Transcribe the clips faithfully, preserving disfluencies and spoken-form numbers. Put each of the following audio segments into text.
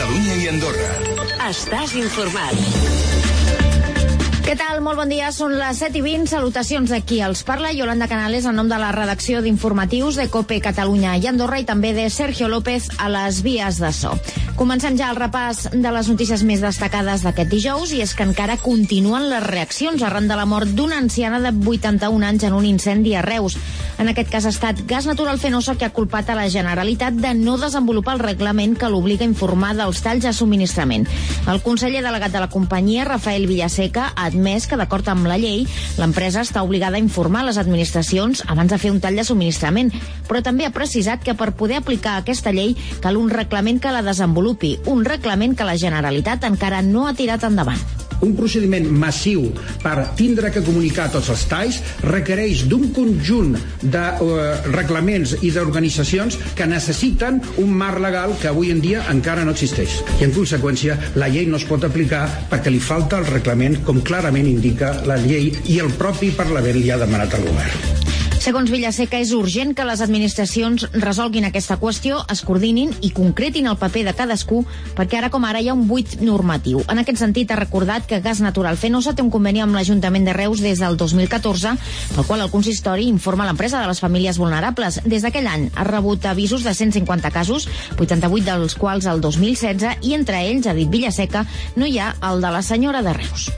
Catalunya i Andorra. Estàs informat. Què tal? Molt bon dia, són les set i vint. Salutacions d'aquí. Els parla Yolanda Canales en nom de la redacció d'informatius de COPE Catalunya i Andorra i també de Sergio López a les vies de so. Comencem ja el repàs de les notícies més destacades d'aquest dijous, i és que encara continuen les reaccions arran de la mort d'una anciana de vuitanta-un anys en un incendi a Reus. En aquest cas ha estat Gas Natural Fenosa que ha culpat a la Generalitat de no desenvolupar el reglament que l'obliga a informar dels talls de subministrament. El conseller delegat de la companyia, Rafael Villaseca, ha admès que, d'acord amb la llei, l'empresa està obligada a informar les administracions abans de fer un tall de subministrament, però també ha precisat que per poder aplicar aquesta llei cal un reglament que la desenvolupi, un reglament que la Generalitat encara no ha tirat endavant. Un procediment massiu per tindre que comunicar tots els talls requereix d'un conjunt de uh, reglaments i d'organitzacions que necessiten un marc legal que avui en dia encara no existeix. I en conseqüència la llei no es pot aplicar perquè li falta el reglament com clarament indica la llei i el propi Parlament li ha demanat al govern. Segons Villaseca, és urgent que les administracions resolguin aquesta qüestió, es coordinin i concretin el paper de cadascú, perquè ara com ara hi ha un buit normatiu. En aquest sentit, ha recordat que Gas Natural Fenosa té un conveni amb l'Ajuntament de Reus des del dos mil catorze, pel qual el consistori informa l'empresa de les famílies vulnerables. Des d'aquell any ha rebut avisos de cent cinquanta casos, vuitanta-vuit dels quals el dos mil setze, i entre ells, ha dit Villaseca, no hi ha el de la senyora de Reus.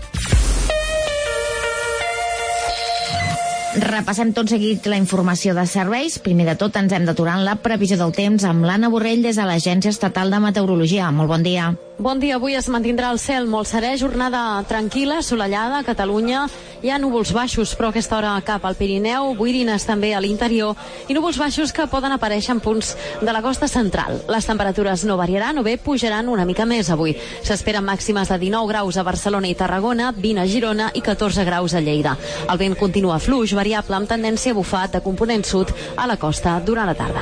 Repassem tot seguit la informació de serveis. Primer de tot ens hem d'aturar en la previsió del temps amb l'Anna Borrell des de l'Agència Estatal de Meteorologia. Molt bon dia. Bon dia. Avui es mantindrà el cel molt serè, jornada tranquil·la, assolellada a Catalunya. Hi ha núvols baixos, però a aquesta hora cap al Pirineu, boirines també a l'interior, i núvols baixos que poden aparèixer en punts de la costa central. Les temperatures no variaran o bé pujaran una mica més avui. S'esperen màximes de dinou graus a Barcelona i Tarragona, vint a Girona i catorze graus a Lleida. El vent continua fluix, variable amb tendència a bufar de component sud a la costa durant la tarda.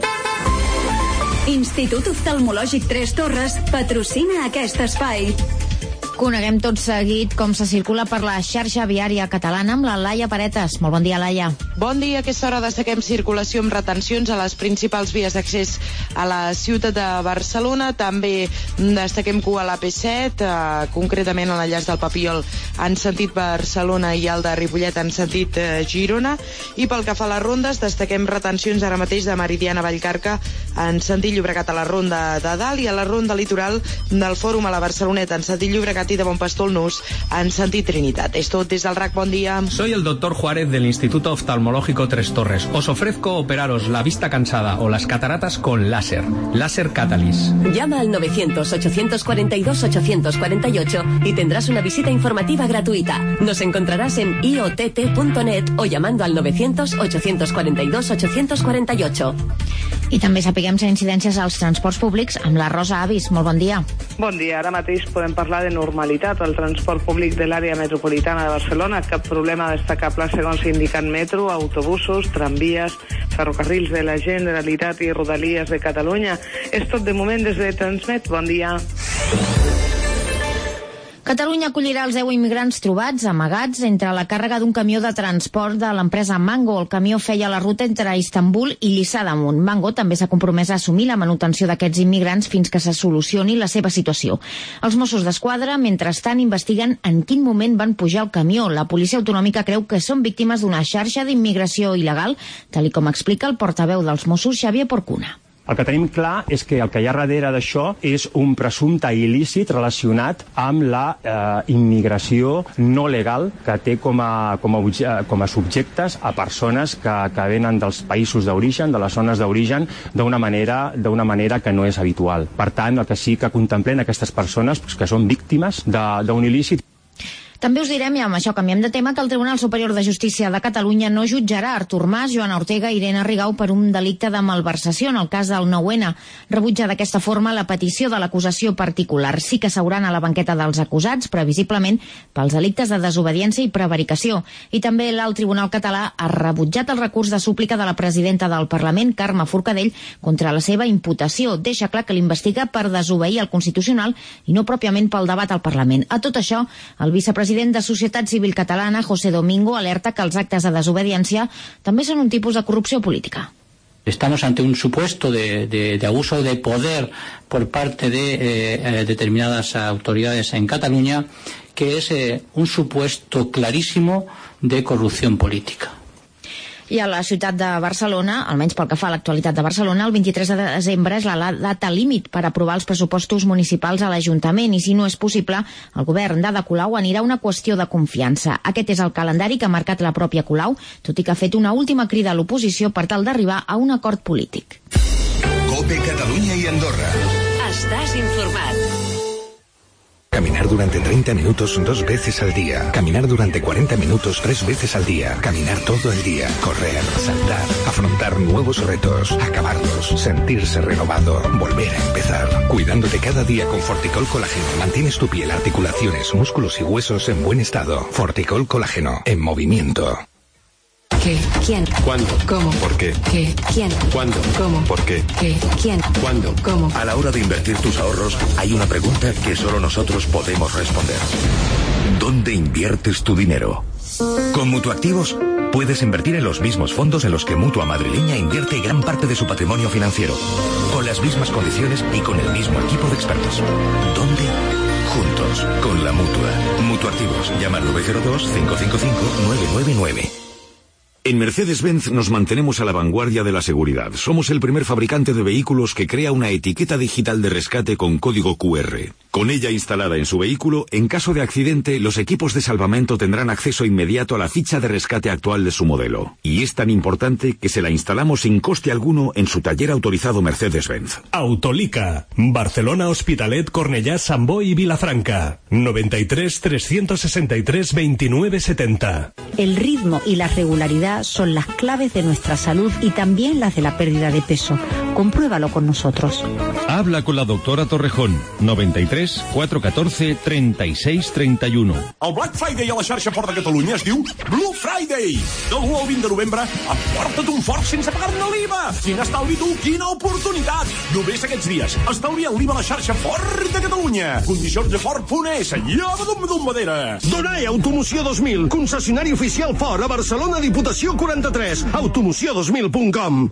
Institut Oftalmològic Tres Torres patrocina aquest espai. Coneguem tot seguit com se circula per la xarxa viària catalana amb la Laia Paretes. Molt bon dia, Laia. Bon dia. A aquesta hora destaquem circulació amb retencions a les principals vies d'accés a la ciutat de Barcelona. També destaquem cua a l'A P set, eh, concretament a l'enllaç del Papiol en sentit Barcelona i el de Ripollet en sentit eh, Girona. I pel que fa a les rondes, destaquem retencions ara mateix de Meridiana Vallcarca en sentit Llobregat a la ronda de Dalt i a la ronda litoral del Fòrum a la Barceloneta en sentit Llobregat i de Bonpastor al Nus en sentit Trinitat. És tot des del R A C, bon dia. Soy el doctor Juárez del Instituto Oftalmológico Tres Torres. Os ofrezco operaros la vista cansada o las cataratas con láser. Láser Catalyst. Llama al novecientos, ochocientos cuarenta y dos, ochocientos cuarenta y ocho y tendrás una visita informativa gratuita. Nos encontrarás en i o t t punto net o llamando al novecientos, ochocientos cuarenta y dos, ochocientos cuarenta y ocho. I també sapiguem si incidències als transports públics amb la Rosa Avis. Molt bon dia. Bon dia. Ara mateix podem parlar de normalitat al transport públic de l'àrea metropolitana de Barcelona. Cap problema destacable segons indiquen metro, autobusos, tramvies, ferrocarrils de la Generalitat i Rodalies de Catalunya. És tot de moment des de Transmet. Bon dia. Catalunya acollirà els deu immigrants trobats amagats entre la càrrega d'un camió de transport de l'empresa Mango. El camió feia la ruta entre Istanbul i Lliçà d'Amunt. Mango també s'ha compromès a assumir la manutenció d'aquests immigrants fins que se solucioni la seva situació. Els Mossos d'Esquadra, mentrestant, investiguen en quin moment van pujar el camió. La policia autonòmica creu que són víctimes d'una xarxa d'immigració il·legal, tal com explica el portaveu dels Mossos, Xavier Porcuna. El que tenim clar és que el que hi ha darrere d'això és un presumpte il·lícit relacionat amb la eh, immigració no legal que té com a, com a, com a subjectes a persones que, que venen dels països d'origen, de les zones d'origen, d'una manera, d'una manera que no és habitual. Per tant, el que sí que contemplen aquestes persones que són víctimes d'un il·lícit. També us direm, i amb això canviem de tema, que el Tribunal Superior de Justícia de Catalunya no jutjarà Artur Mas, Joana Ortega i Irene Rigau per un delicte de malversació en el cas del nou ene. Rebutja d'aquesta forma la petició de l'acusació particular. Sí que seuran a la banqueta dels acusats, previsiblement pels delictes de desobediència i prevaricació. I també l'alt Tribunal Català ha rebutjat el recurs de súplica de la presidenta del Parlament, Carme Forcadell, contra la seva imputació. Deixa clar que l'investiga per desobeir el Constitucional i no pròpiament pel debat al Parlament. A tot això, el vicepresident de Societat Civil Catalana, José Domingo, alerta que els actes de desobediència també són un tipus de corrupció política. Estamos ante un supuesto de, de, de abuso de poder por parte de eh, determinadas autoridades en Cataluña, que es eh, un supuesto clarísimo de corrupción política. I a la ciutat de Barcelona, almenys pel que fa a l'actualitat de Barcelona, el vint-i-tres de desembre és la data límit per aprovar els pressupostos municipals a l'Ajuntament i, si no és possible, el govern d'Ada Colau anirà a una qüestió de confiança. Aquest és el calendari que ha marcat la pròpia Colau, tot i que ha fet una última crida a l'oposició per tal d'arribar a un acord polític. COPE Catalunya i Andorra. Estàs informat. Caminar durante treinta minutos dos veces al día. Caminar durante cuarenta minutos tres veces al día. Caminar todo el día. Correr, saltar, afrontar nuevos retos, acabarlos, sentirse renovado, volver a empezar. Cuidándote cada día con Forticol Colágeno. Mantienes tu piel, articulaciones, músculos y huesos en buen estado. Forticol Colágeno, en movimiento. ¿Qué? ¿Quién? ¿Cuándo? ¿Cómo? ¿Por qué? ¿Qué? ¿Quién? ¿Cuándo? ¿Cómo? ¿Por qué? ¿Qué? ¿Quién? ¿Cuándo? ¿Cómo? A la hora de invertir tus ahorros, hay una pregunta que solo nosotros podemos responder. ¿Dónde inviertes tu dinero? Con Mutuactivos puedes invertir en los mismos fondos en los que Mutua Madrileña invierte gran parte de su patrimonio financiero, con las mismas condiciones y con el mismo equipo de expertos. ¿Dónde? Juntos, con la Mutua. Mutuactivos. Llama al nueve cero dos cinco cinco cinco nueve nueve nueve. En Mercedes-Benz nos mantenemos a la vanguardia de la seguridad. Somos el primer fabricante de vehículos que crea una etiqueta digital de rescate con código cu erre. Con ella instalada en su vehículo, en caso de accidente, los equipos de salvamento tendrán acceso inmediato a la ficha de rescate actual de su modelo. Y es tan importante que se la instalamos sin coste alguno en su taller autorizado Mercedes-Benz. Autolica, Barcelona, Hospitalet, Cornellà, Sant Boi y Vilafranca. noventa y tres, trescientos sesenta y tres, veintinueve setenta. El ritmo y la regularidad son las claves de nuestra salud y también las de la pérdida de peso. Compruébalo con nosotros. Habla con la doctora Torrejón. noventa y tres, cuatrocientos catorce, treinta y seis treinta y uno. El Black Friday a la xarxa Ford de Catalunya es diu Blue Friday. Del u al vint de novembre, emporta't un Ford sense pagar-ne l'I V A. Quin estalvi tu, quina oportunitat. Només aquests dies, estalvia l'I V A a la xarxa Ford de Catalunya. Condicions de Ford punt es. Llava d'un d'Umbadera. Donai Automoció dos mil, concessionari oficial Ford a Barcelona, Diputació quaranta-tres. automoció dos mil punt com.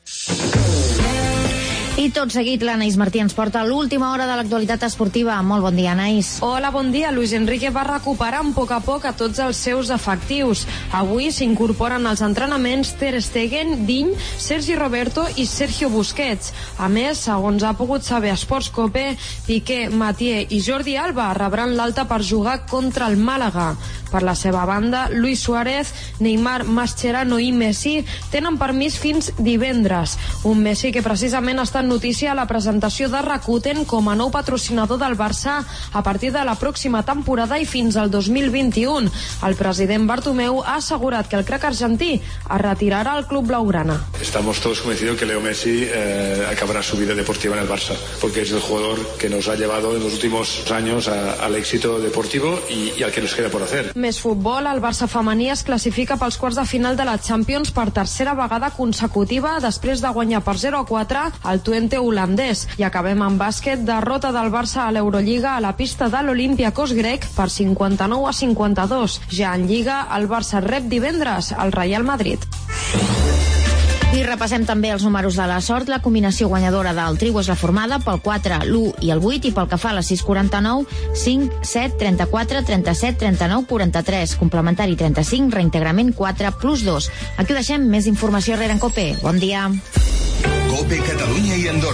I tot seguit l'Anaïs Martí ens porta a l'última hora de l'actualitat esportiva. Molt bon dia, Anaïs. Hola, bon dia. Luis Enrique va recuperant a poc a poc a tots els seus efectius. Avui s'incorporen als entrenaments Ter Stegen, Diny, Sergi Roberto i Sergio Busquets. A més, segons ha pogut saber Esports Cope, Piqué, Mathieu i Jordi Alba rebran l'alta per jugar contra el Màlaga. Per la seva banda, Luis Suárez, Neymar, Mascherano i Messi tenen permís fins divendres. Un Messi que precisament ha estat notícia a la presentació de Rakuten com a nou patrocinador del Barça a partir de la pròxima temporada i fins al dos mil vint-i-un. El president Bartomeu ha assegurat que el crack argentí es retirarà al club blaugrana. Estamos todos convencidos que Leo Messi eh, acabará su vida deportiva en el Barça, porque es el jugador que nos ha llevado en los últimos años a, al éxito deportivo y, y al que nos queda por hacer. Més futbol, el Barça femení es classifica pels quarts de final de la Champions per tercera vegada consecutiva després de guanyar per zero a quatre al Twente holandès. I acabem amb bàsquet, derrota del Barça a l'Eurolliga a la pista de l'Olympiacos grec per cinquanta-nou a cinquanta-dos. Ja en Lliga, el Barça rep divendres al Real Madrid. I repassem també els números de la sort. La combinació guanyadora del trio és la formada pel quatre, l'u i el vuit, i pel que fa a les sis quaranta-nou, cinc, set, trenta-quatre, trenta-set, trenta-nou, quaranta-tres, complementari trenta-cinc, reintegrament quatre plus dos. Aquí ho deixem, més informació rere en COPE. Bon dia. COPE Catalunya i Andorra.